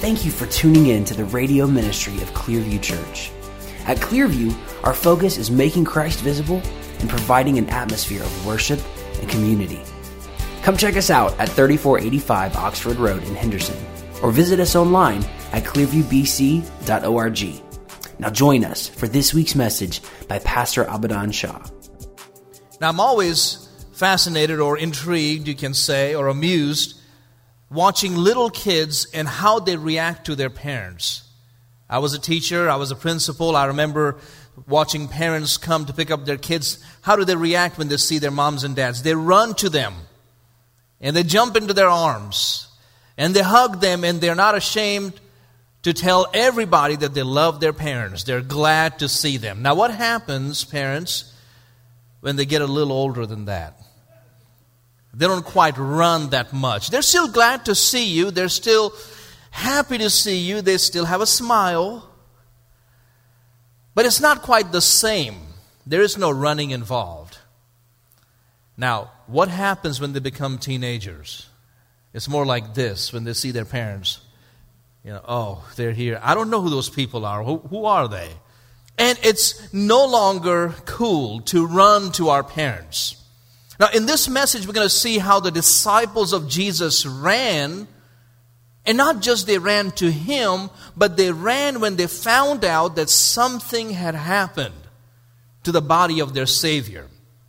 thank you for tuning in to the radio ministry of Clearview Church. At Clearview, our focus is making Christ visible and providing an atmosphere of worship and community. Come check us out at 3485 Oxford Road in Henderson, or visit us online at clearviewbc.org. Now join us for this week's message by Pastor Abadan Shah. Now, I'm always fascinated or intrigued, you can say, or amused, watching little kids and how they react to their parents. I was a teacher, I was a principal. I remember watching parents come to pick up their kids. How do they react when they see their moms and dads? They run to them, and they jump into their arms, and they hug them, and they're not ashamed to tell everybody that they love their parents. They're glad to see them. Now, what happens, parents, when they get a little older than that? They don't quite run that much. They're still glad to see you. They're still happy to see you. They still have a smile. But it's not quite the same. There is no running involved. Now, what happens when they become teenagers? It's more like this when they see their parents. Oh, they're here. I don't know who those people are. Who are they? And it's no longer cool to run to our parents. Now, in this message, we're going to see how the disciples of Jesus ran. And not just they ran to Him, but they ran when they found out that something had happened to the body of their Savior.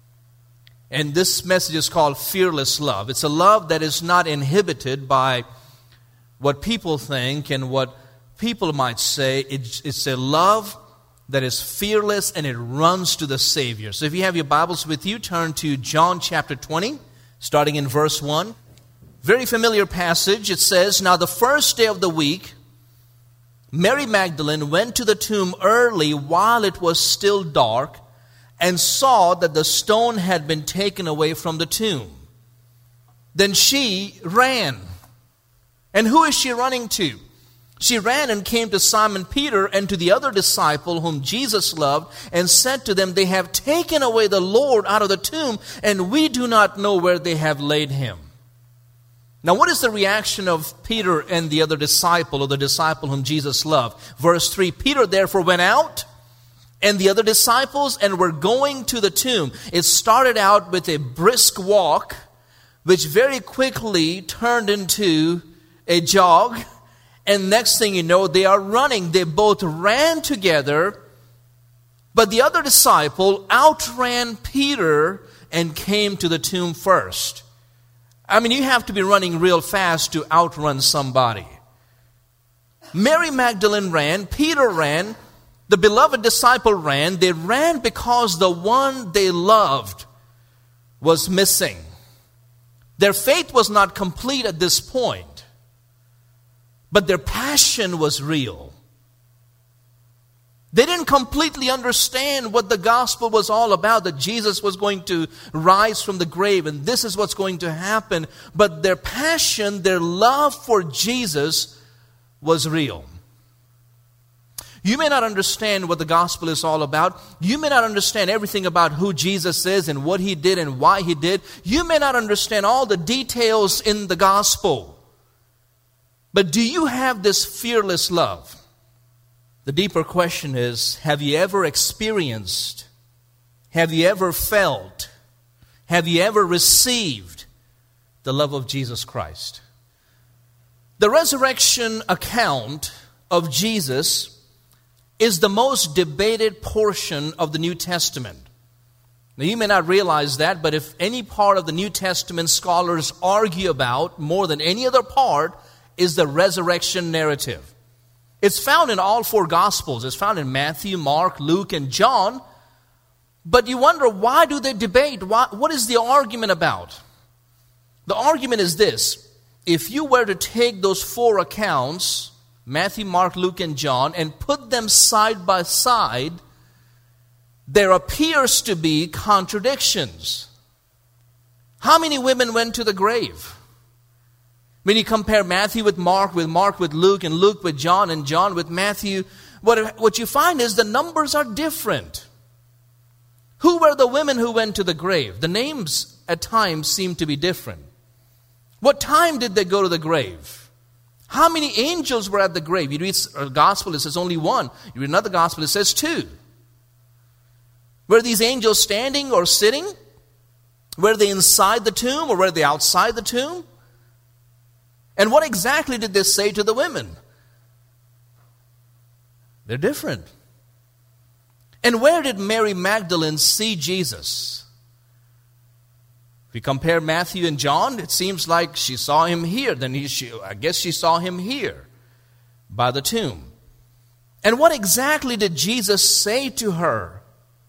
And this message is called Fearless Love. It's a love that is not inhibited by what people think and what people might say. It's a love that is fearless, and it runs to the Savior. So if you have your Bibles with you, turn to John chapter 20, starting in verse 1. Very familiar passage. It says, "Now the first day of the week, Mary Magdalene went to the tomb early while it was still dark and saw that the stone had been taken away from the tomb. Then she ran." And who is she running to? She ran and came to Simon Peter and to the other disciple whom Jesus loved and said to them, "They have taken away the Lord out of the tomb, and we do not know where they have laid him." Now, what is the reaction of Peter and the other disciple, or the disciple whom Jesus loved? Verse 3, "Peter therefore went out, and the other disciples, and were going to the tomb." It started out with a brisk walk, which very quickly turned into a jog. And next thing you know, they are running. They both ran together, but the other disciple outran Peter and came to the tomb first. I mean, you have to be running real fast to outrun somebody. Mary Magdalene ran, Peter ran, the beloved disciple ran. They ran because the one they loved was missing. Their faith was not complete at this point, but their passion was real. They didn't completely understand what the gospel was all about, that Jesus was going to rise from the grave, and this is what's going to happen. But their passion, their love for Jesus was real. You may not understand what the gospel is all about. You may not understand everything about who Jesus is and what He did and why He did. You may not understand all the details in the gospel. But do you have this fearless love? The deeper question is, have you ever experienced, have you ever felt, have you ever received the love of Jesus Christ? The resurrection account of Jesus is the most debated portion of the New Testament. Now, you may not realize that, but if any part of the New Testament scholars argue about more than any other part, is the resurrection narrative. It's found in all four Gospels. It's found in Matthew, Mark, Luke, and John. But you wonder, why do they debate? What is the argument about? The argument is this. If you were to take those four accounts, Matthew, Mark, Luke, and John, and put them side by side, there appears to be contradictions. How many women went to the grave? When you compare Matthew with Mark with Luke, and Luke with John, and John with Matthew, what you find is the numbers are different. Who were the women who went to the grave? The names at times seem to be different. What time did they go to the grave? How many angels were at the grave? You read a gospel, it says only one. You read another gospel, it says two. Were these angels standing or sitting? Were they inside the tomb or were they outside the tomb? And what exactly did they say to the women? They're different. And where did Mary Magdalene see Jesus? If we compare Matthew and John, it seems like she saw him here. I guess she saw him here by the tomb. And what exactly did Jesus say to her?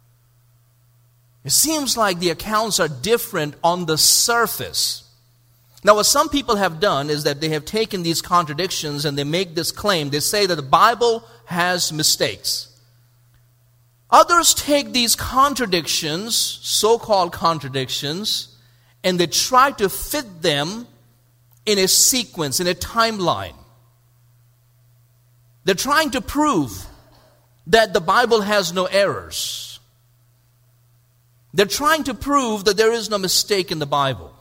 It seems like the accounts are different on the surface. Now, what some people have done is that they have taken these contradictions and they make this claim. They say that the Bible has mistakes. Others take these contradictions, so-called contradictions, and they try to fit them in a sequence, in a timeline. They're trying to prove that the Bible has no errors. They're trying to prove that there is no mistake in the Bible.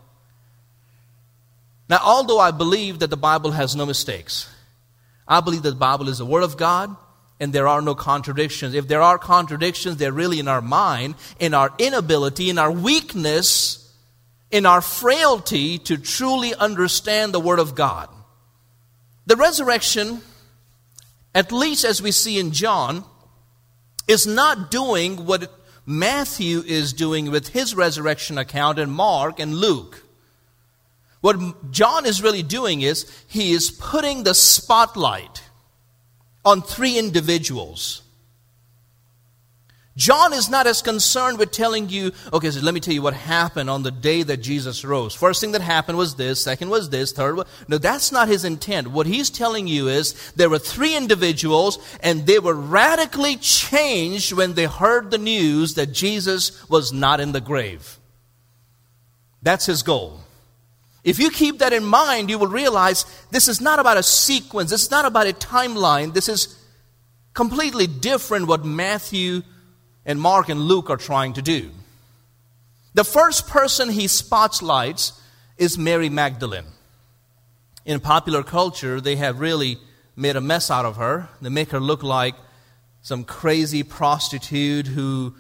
Now, although I believe that the Bible has no mistakes, I believe that the Bible is the Word of God, and there are no contradictions. If there are contradictions, they're really in our mind, in our inability, in our weakness, in our frailty to truly understand the Word of God. The resurrection, at least as we see in John, is not doing what Matthew is doing with his resurrection account, and Mark and Luke. What John is really doing is he is putting the spotlight on three individuals. John is not as concerned with telling you, okay, so let me tell you what happened on the day that Jesus rose. First thing that happened was this, second was this, third was... No, that's not his intent. What he's telling you is there were three individuals and they were radically changed when they heard the news that Jesus was not in the grave. That's his goal. If you keep that in mind, you will realize this is not about a sequence. This is not about a timeline. This is completely different what Matthew and Mark and Luke are trying to do. The first person he spotlights is Mary Magdalene. In popular culture, they have really made a mess out of her. They make her look like some crazy prostitute who,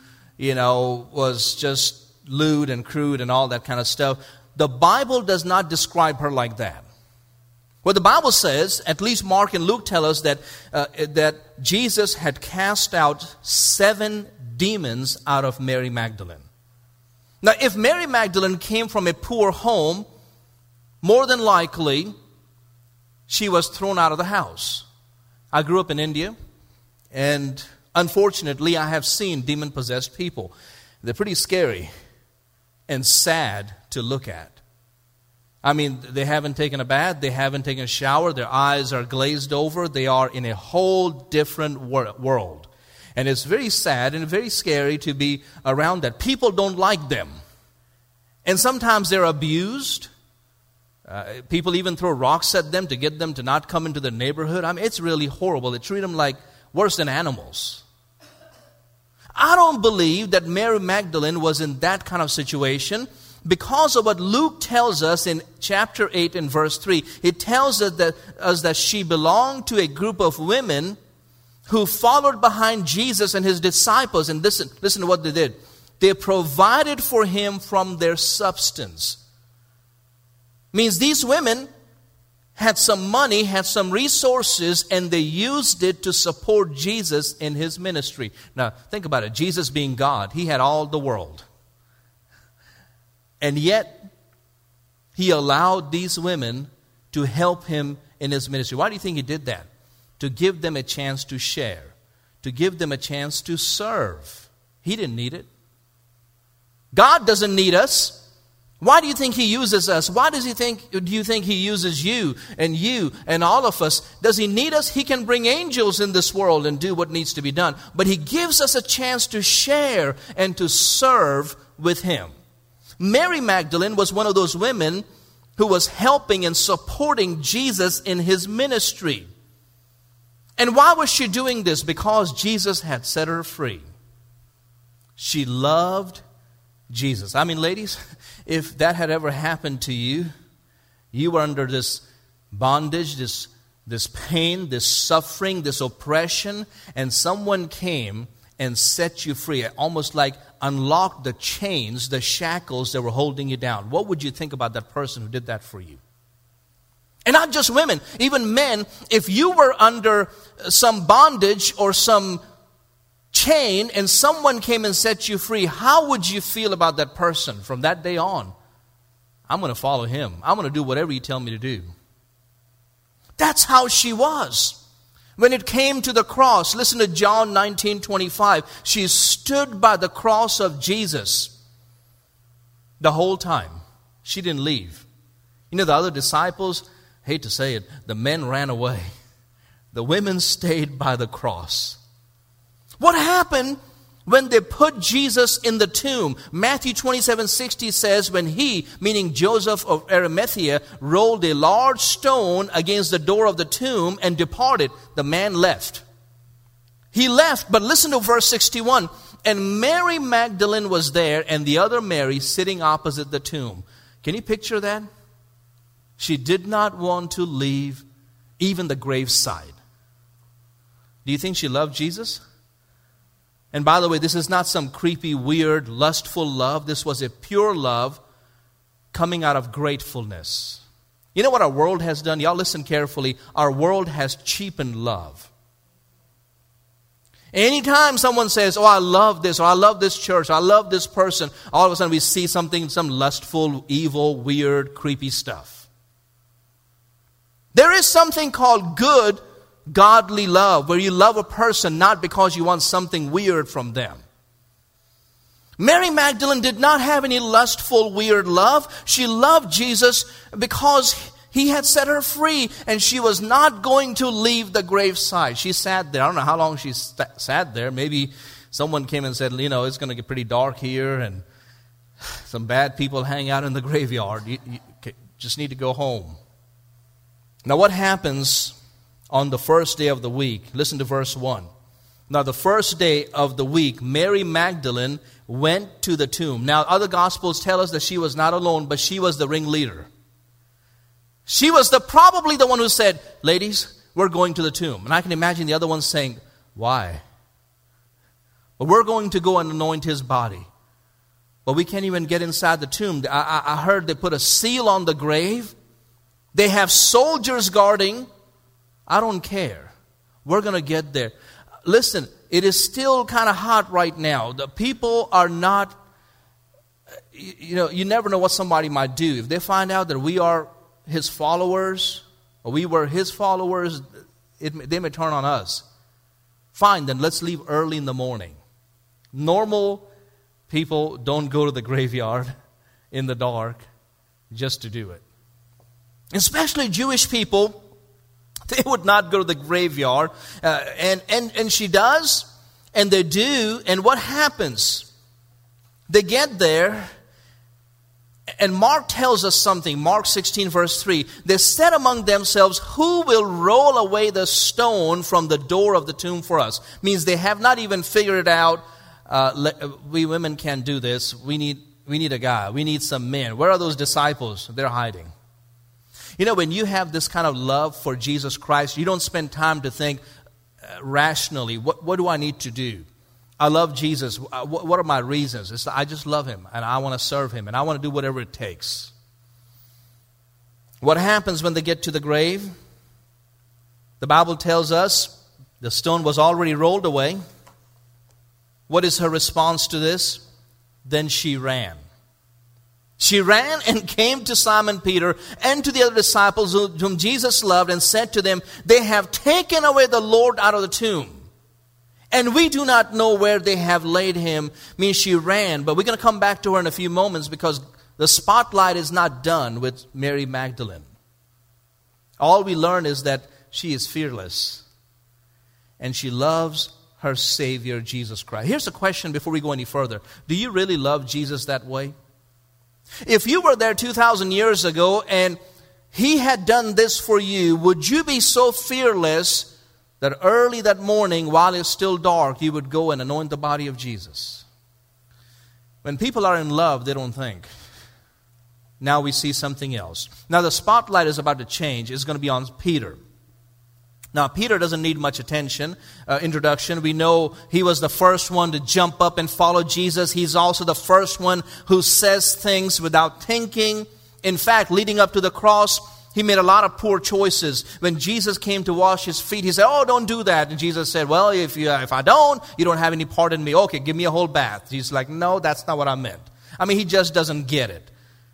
was just lewd and crude and all that kind of stuff. The Bible does not describe her like that. What the Bible says, at least Mark and Luke tell us that Jesus had cast out 7 demons out of Mary Magdalene. Now, if Mary Magdalene came from a poor home, more than likely, she was thrown out of the house. I grew up in India, and unfortunately, I have seen demon-possessed people. They're pretty scary and sad to look at. I mean, they haven't taken a bath, they haven't taken a shower, their eyes are glazed over, they are in a whole different world. And it's very sad and very scary to be around that. People don't like them. And sometimes they're abused. People even throw rocks at them to get them to not come into the neighborhood. I mean, it's really horrible. They treat them like worse than animals. I don't believe that Mary Magdalene was in that kind of situation because of what Luke tells us in chapter 8 and verse 3. It tells us that she belonged to a group of women who followed behind Jesus and his disciples. And listen to what they did. They provided for him from their substance. Means these women had some money, had some resources, and they used it to support Jesus in his ministry. Now, think about it. Jesus being God, he had all the world. And yet, he allowed these women to help him in his ministry. Why do you think he did that? To give them a chance to share, to give them a chance to serve. He didn't need it. God doesn't need us. Why do you think he uses us? Why do you think he uses you and all of us? Does he need us? He can bring angels in this world and do what needs to be done. But he gives us a chance to share and to serve with him. Mary Magdalene was one of those women who was helping and supporting Jesus in his ministry. And why was she doing this? Because Jesus had set her free. She loved Jesus. I mean, ladies, if that had ever happened to you, you were under this bondage, this this pain, this suffering, this oppression, and someone came and set you free, almost like unlocked the chains, the shackles that were holding you down. What would you think about that person who did that for you? And not just women, even men. If you were under some bondage or some chain and someone came and set you free, how would you feel about that person from that day on? I'm going to follow him. I'm going to do whatever you tell me to do. That's how she was. When it came to the cross, listen to John 19:25. She stood by the cross of Jesus the whole time. She didn't leave. You know, the other disciples, hate to say it, the men ran away. The women stayed by the cross. What happened when they put Jesus in the tomb? Matthew 27:60 says, when he, meaning Joseph of Arimathea, rolled a large stone against the door of the tomb and departed, the man left. He left, but listen to verse 61. And Mary Magdalene was there, and the other Mary sitting opposite the tomb. Can you picture that? She did not want to leave even the graveside. Do you think she loved Jesus? And by the way, this is not some creepy, weird, lustful love. This was a pure love coming out of gratefulness. You know what our world has done? Y'all listen carefully. Our world has cheapened love. Anytime someone says, oh, I love this, or I love this church, or I love this person, all of a sudden we see something, some lustful, evil, weird, creepy stuff. There is something called good, godly love, where you love a person not because you want something weird from them. Mary Magdalene did not have any lustful, weird love. She loved Jesus because he had set her free, and she was not going to leave the graveside. She sat there. I don't know how long she sat there. Maybe someone came and said, you know, it's going to get pretty dark here, and some bad people hang out in the graveyard. You just need to go home. Now, what happens on the first day of the week? Listen to verse 1. Now, the first day of the week, Mary Magdalene went to the tomb. Now, other Gospels tell us that she was not alone, but she was the ringleader. She was probably the one who said, ladies, we're going to the tomb. And I can imagine the other ones saying, why? But we're going to go and anoint his body. But we can't even get inside the tomb. I heard they put a seal on the grave. They have soldiers guarding. I don't care. We're going to get there. Listen, it is still kind of hot right now. The people are not, you never know what somebody might do. If they find out that we are his followers, or we were his followers, they may turn on us. Fine, then let's leave early in the morning. Normal people don't go to the graveyard in the dark just to do it. Especially Jewish people. They would not go to the graveyard. And she does, and they do. And what happens? They get there, and Mark tells us something. Mark 16, verse 3. They said among themselves, who will roll away the stone from the door of the tomb for us? Means they have not even figured it out. We women can't do this. We need a guy. We need some men. Where are those disciples? They're hiding. You know, when you have this kind of love for Jesus Christ, you don't spend time to think rationally, what do I need to do? I love Jesus. What are my reasons? I just love him, and I want to serve him, and I want to do whatever it takes. What happens when they get to the grave? The Bible tells us the stone was already rolled away. What is her response to this? Then she ran. She ran and came to Simon Peter and to the other disciples whom Jesus loved, and said to them, they have taken away the Lord out of the tomb, and we do not know where they have laid him. Means she ran. But we're going to come back to her in a few moments, because the spotlight is not done with Mary Magdalene. All we learn is that she is fearless, and she loves her Savior, Jesus Christ. Here's a question before we go any further. Do you really love Jesus that way? If you were there 2,000 years ago and he had done this for you, would you be so fearless that early that morning, while it's still dark, you would go and anoint the body of Jesus? When people are in love, they don't think. Now we see something else. Now the spotlight is about to change. It's going to be on Peter. Now, Peter doesn't need much introduction. We know he was the first one to jump up and follow Jesus. He's also the first one who says things without thinking. In fact, leading up to the cross, he made a lot of poor choices. When Jesus came to wash his feet, he said, "Oh, don't do that." And Jesus said, "Well, if I don't, you don't have any part in me. Okay, give me a whole bath." Jesus is like, "No, that's not what I meant." I mean, he just doesn't get it.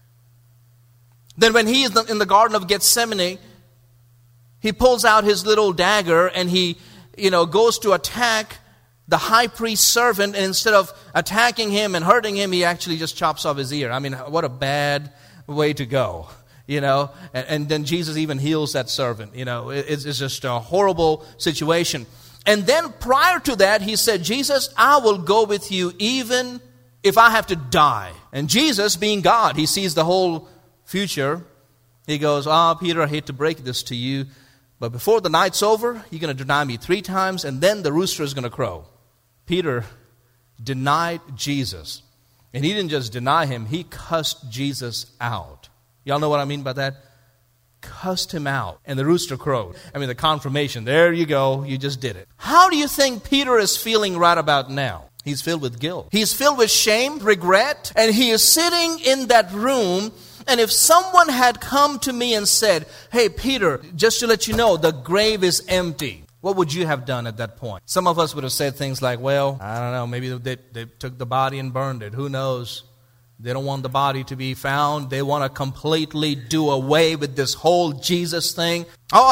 Then when he is in the Garden of Gethsemane, he pulls out his little dagger and he, goes to attack the high priest's servant. And instead of attacking him and hurting him, he actually just chops off his ear. I mean, what a bad way to go, And then Jesus even heals that servant. It's just a horrible situation. And then prior to that, he said, "Jesus, I will go with you even if I have to die." And Jesus, being God, he sees the whole future. He goes, "Peter, I hate to break this to you, but before the night's over, you're going to deny me 3 times, and then the rooster is going to crow." Peter denied Jesus. And he didn't just deny him, he cussed Jesus out. Y'all know what I mean by that? Cussed him out. And the rooster crowed. I mean, the confirmation. There you go. You just did it. How do you think Peter is feeling right about now? He's filled with guilt. He's filled with shame, regret, and he is sitting in that room. And if someone had come to me and said, "Hey, Peter, just to let you know, the grave is empty," what would you have done at that point? Some of us would have said things like, "Well, I don't know, maybe they took the body and burned it. Who knows? They don't want the body to be found. They want to completely do away with this whole Jesus thing."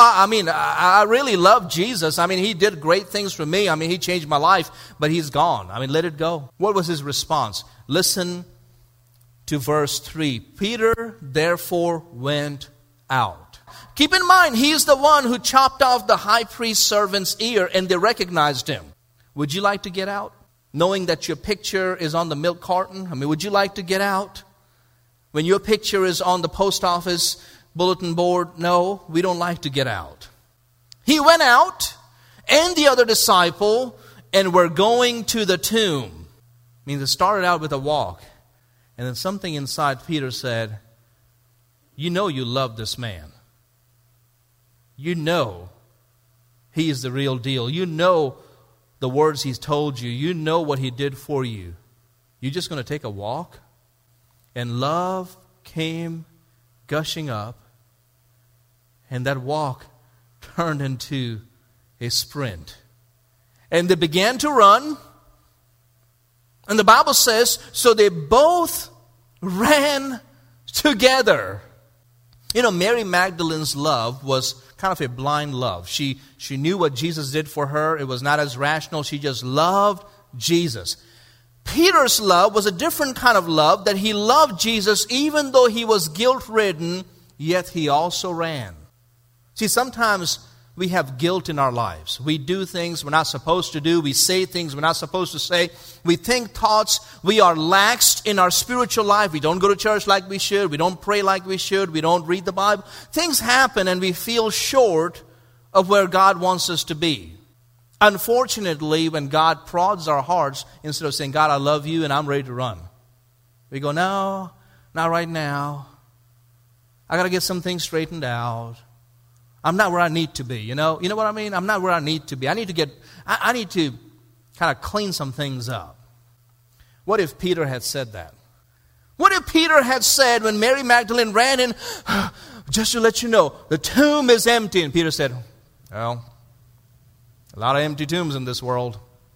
I really love Jesus. I mean, he did great things for me. I mean, he changed my life, but he's gone. I mean, let it go. What was his response? Listen to verse 3. Peter therefore went out. Keep in mind, he's the one who chopped off the high priest's servant's ear, and they recognized him. Would you like to get out? Knowing that your picture is on the milk carton? I mean, would you like to get out? When your picture is on the post office bulletin board? No, we don't like to get out. He went out, and the other disciple, and were going to the tomb. I mean, it started out with a walk. And then something inside Peter said, "You know you love this man. You know he is the real deal. You know the words he's told you. You know what he did for you. You're just going to take a walk?" And love came gushing up, and that walk turned into a sprint. And they began to run. And the Bible says, so they both ran together. Mary Magdalene's love was kind of a blind love. She knew what Jesus did for her. It was not as rational. She just loved Jesus. Peter's love was a different kind of love, that he loved Jesus even though he was guilt-ridden, yet he also ran. See, sometimes we have guilt in our lives. We do things we're not supposed to do. We say things we're not supposed to say. We think thoughts. We are laxed in our spiritual life. We don't go to church like we should. We don't pray like we should. We don't read the Bible. Things happen and we feel short of where God wants us to be. Unfortunately, when God prods our hearts, instead of saying, "God, I love you and I'm ready to run," we go, "No, not right now. I got to get some things straightened out. I'm not where I need to be." You know what I mean? I'm not where I need to be. I need to kind of clean some things up. What if Peter had said that? What if Peter had said, when Mary Magdalene ran in, "Just to let you know, the tomb is empty." And Peter said, "Well, a lot of empty tombs in this world."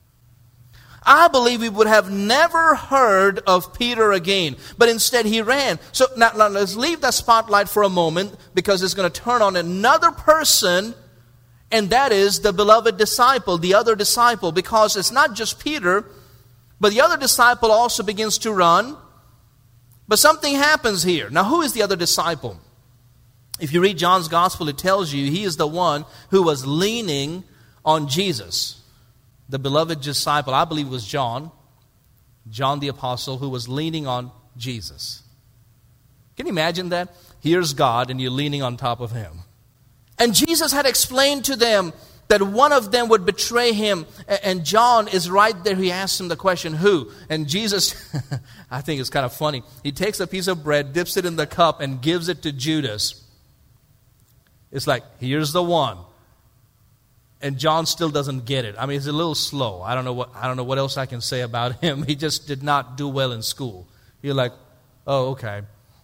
I believe we would have never heard of Peter again. But instead he ran. So now let's leave the spotlight for a moment, because it's going to turn on another person, and that is the beloved disciple, the other disciple. Because it's not just Peter, but the other disciple also begins to run. But something happens here. Now, who is the other disciple? If you read John's Gospel, it tells you he is the one who was leaning on Jesus. The beloved disciple, I believe it was John the Apostle, who was leaning on Jesus. Can you imagine that? Here's God and you're leaning on top of him. And Jesus had explained to them that one of them would betray him. And John is right there. He asks him the question, "Who?" And Jesus, I think it's kind of funny. He takes a piece of bread, dips it in the cup, and gives it to Judas. It's like, here's the one. And John still doesn't get it. I mean, he's a little slow. I don't know what else I can say about him. He just did not do well in school. You're like, oh, okay.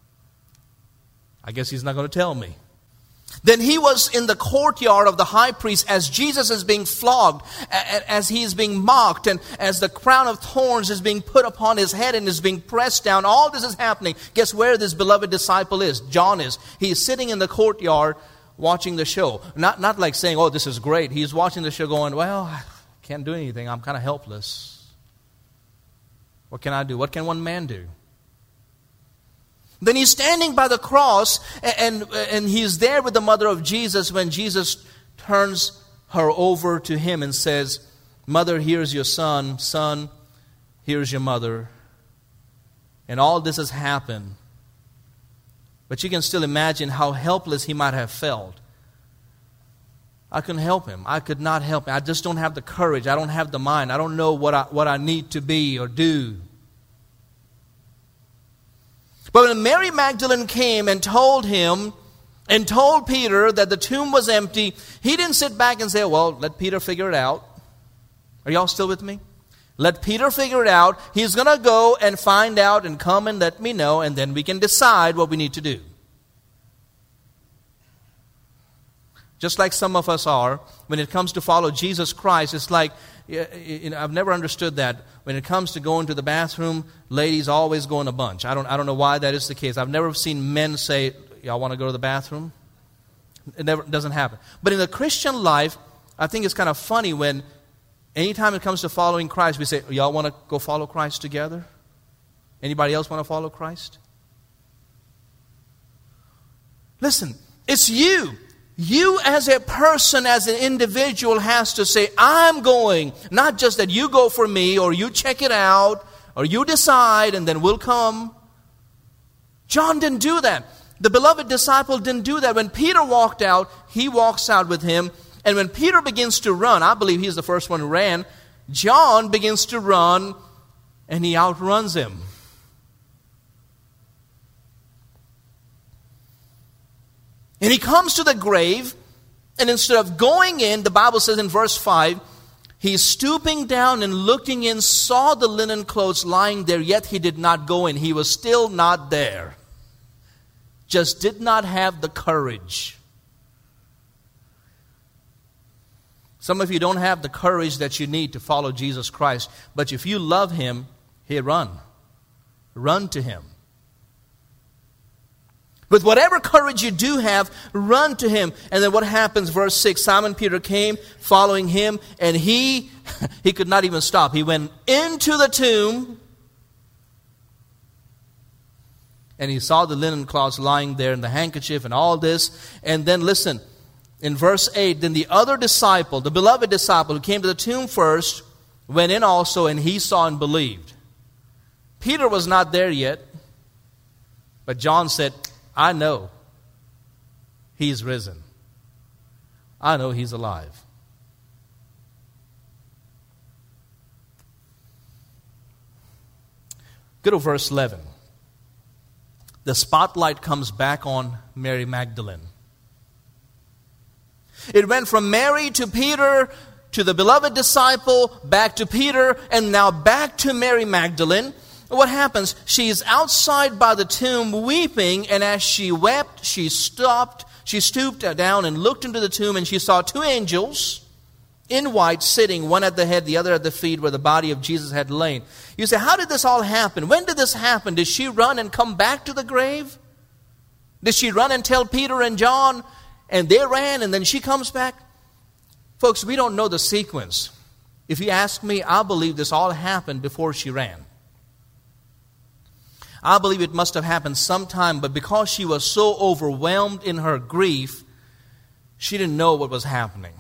I guess he's not going to tell me. Then he was in the courtyard of the high priest as Jesus is being flogged, as he is being mocked, and as the crown of thorns is being put upon his head and is being pressed down. All this is happening. Guess where this beloved disciple is? John is. He is sitting in the courtyard watching the show. Not like saying, oh, this is great. He's watching the show going, well, I can't do anything. I'm kind of helpless. What can I do? What can one man do? Then he's standing by the cross, and he's there with the mother of Jesus when Jesus turns her over to him and says, Mother, here's your son. Son, here's your mother. And all this has happened. But you can still imagine how helpless he might have felt. I couldn't help him. I could not help him. I just don't have the courage. I don't have the mind. I don't know what I need to be or do. But when Mary Magdalene came and told him and told Peter that the tomb was empty, he didn't sit back and say, well, let Peter figure it out. Are y'all still with me? Let Peter figure it out. He's going to go and find out and come and let me know, and then we can decide what we need to do. Just like some of us are, when it comes to follow Jesus Christ, it's like, I've never understood that. When it comes to going to the bathroom, ladies always go in a bunch. I don't know why that is the case. I've never seen men say, y'all want to go to the bathroom? It doesn't happen. But in the Christian life, I think it's kind of funny when anytime it comes to following Christ, we say, y'all want to go follow Christ together? Anybody else want to follow Christ? Listen, it's you. You as a person, as an individual, has to say, I'm going. Not just that you go for me, or you check it out, or you decide, and then we'll come. John didn't do that. The beloved disciple didn't do that. When Peter walked out, he walks out with him. And when Peter begins to run, I believe he's the first one who ran, John begins to run, and he outruns him. And he comes to the grave, and instead of going in, the Bible says in verse 5, he's stooping down and looking in, saw the linen clothes lying there, yet he did not go in. He was still not there. Just did not have the courage. Some of you don't have the courage that you need to follow Jesus Christ, but if you love Him, hey, run. Run to Him. With whatever courage you do have, run to Him. And then what happens? Verse 6, Simon Peter came following Him, and he could not even stop. He went into the tomb, and he saw the linen cloths lying there, and the handkerchief, and all this. And then listen, in verse 8, then the other disciple, the beloved disciple who came to the tomb first, went in also, and he saw and believed. Peter was not there yet, but John said, I know He's risen. I know He's alive. Go to verse 11. The spotlight comes back on Mary Magdalene. It went from Mary to Peter to the beloved disciple, back to Peter, and now back to Mary Magdalene. What happens? She's outside by the tomb weeping, and as she wept, she stooped down and looked into the tomb, and she saw two angels in white sitting, one at the head, the other at the feet, where the body of Jesus had lain. You say, how did this all happen? When did this happen? Did she run and come back to the grave? Did she run and tell Peter and John, and they ran, and then she comes back? Folks, we don't know the sequence. If you ask me, I believe this all happened before she ran. I believe it must have happened sometime, but because she was so overwhelmed in her grief, she didn't know what was happening.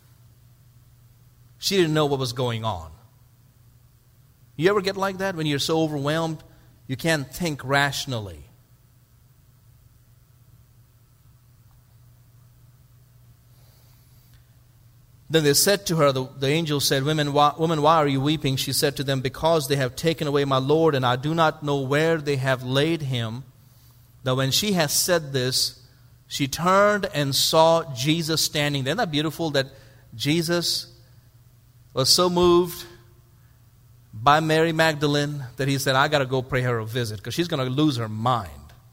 She didn't know what was going on. You ever get like that when you're so overwhelmed, you can't think rationally? Then they said to her, the angel said, Woman, why are you weeping? She said to them, because they have taken away my Lord, and I do not know where they have laid him. Now when she has said this, she turned and saw Jesus standing there. Isn't that beautiful that Jesus was so moved by Mary Magdalene that he said, I got to go pay her a visit because she's going to lose her mind.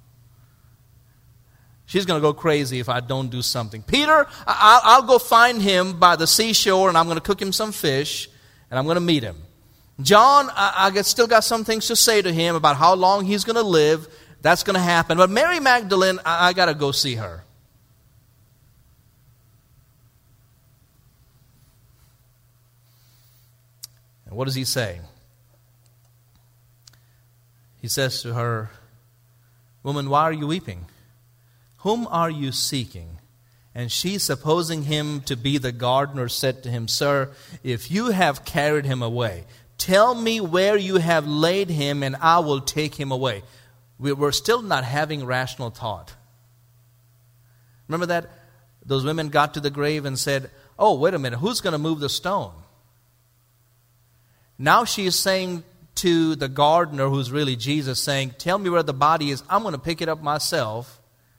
She's going to go crazy if I don't do something. Peter, I'll go find him by the seashore and I'm going to cook him some fish and I'm going to meet him. John, I still got some things to say to him about how long he's going to live. That's going to happen. But Mary Magdalene, I got to go see her. And what does he say? He says to her, Woman, why are you weeping? Whom are you seeking? And she, supposing him to be the gardener, said to him, Sir, if you have carried him away, tell me where you have laid him, and I will take him away. We're still not having rational thought. Remember that? Those women got to the grave and said, oh, wait a minute, who's going to move the stone? Now she is saying to the gardener, who's really Jesus, saying, tell me where the body is. I'm going to pick it up myself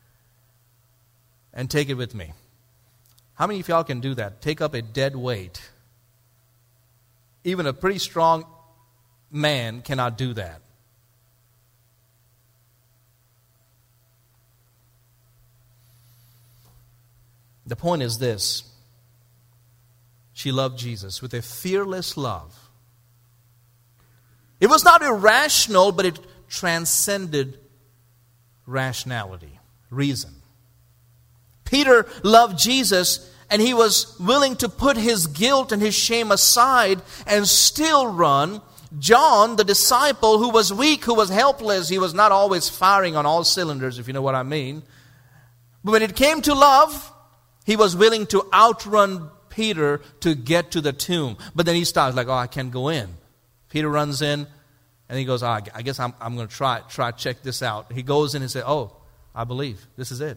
and take it with me. How many of y'all can do that? Take up a dead weight. Even a pretty strong man cannot do that. The point is this. She loved Jesus with a fearless love. It was not irrational, but it transcended rationality, reason. Peter loved Jesus, and he was willing to put his guilt and his shame aside and still run. John, the disciple who was weak, who was helpless, he was not always firing on all cylinders, if you know what I mean. But when it came to love, he was willing to outrun Peter to get to the tomb. But then he starts like, I can't go in. Peter runs in, and he goes, I guess I'm going to try check this out. He goes in and says, I believe. This is it.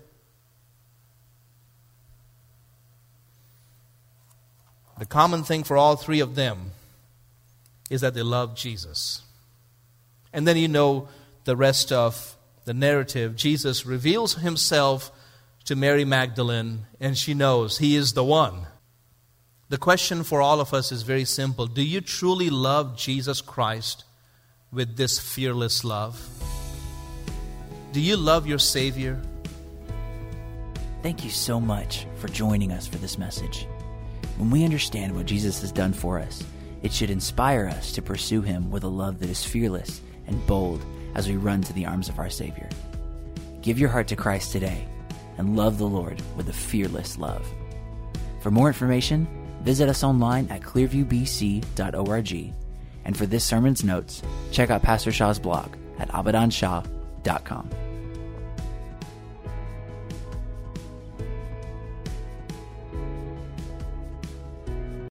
The common thing for all three of them is that they love Jesus. And then you know the rest of the narrative. Jesus reveals himself to Mary Magdalene, and she knows he is the one. The question for all of us is very simple. Do you truly love Jesus Christ with this fearless love? Do you love your Savior? Thank you so much for joining us for this message. When we understand what Jesus has done for us, it should inspire us to pursue Him with a love that is fearless and bold as we run to the arms of our Savior. Give your heart to Christ today and love the Lord with a fearless love. For more information, visit us online at clearviewbc.org. And for this sermon's notes, check out Pastor Shah's blog at abadanshah.com.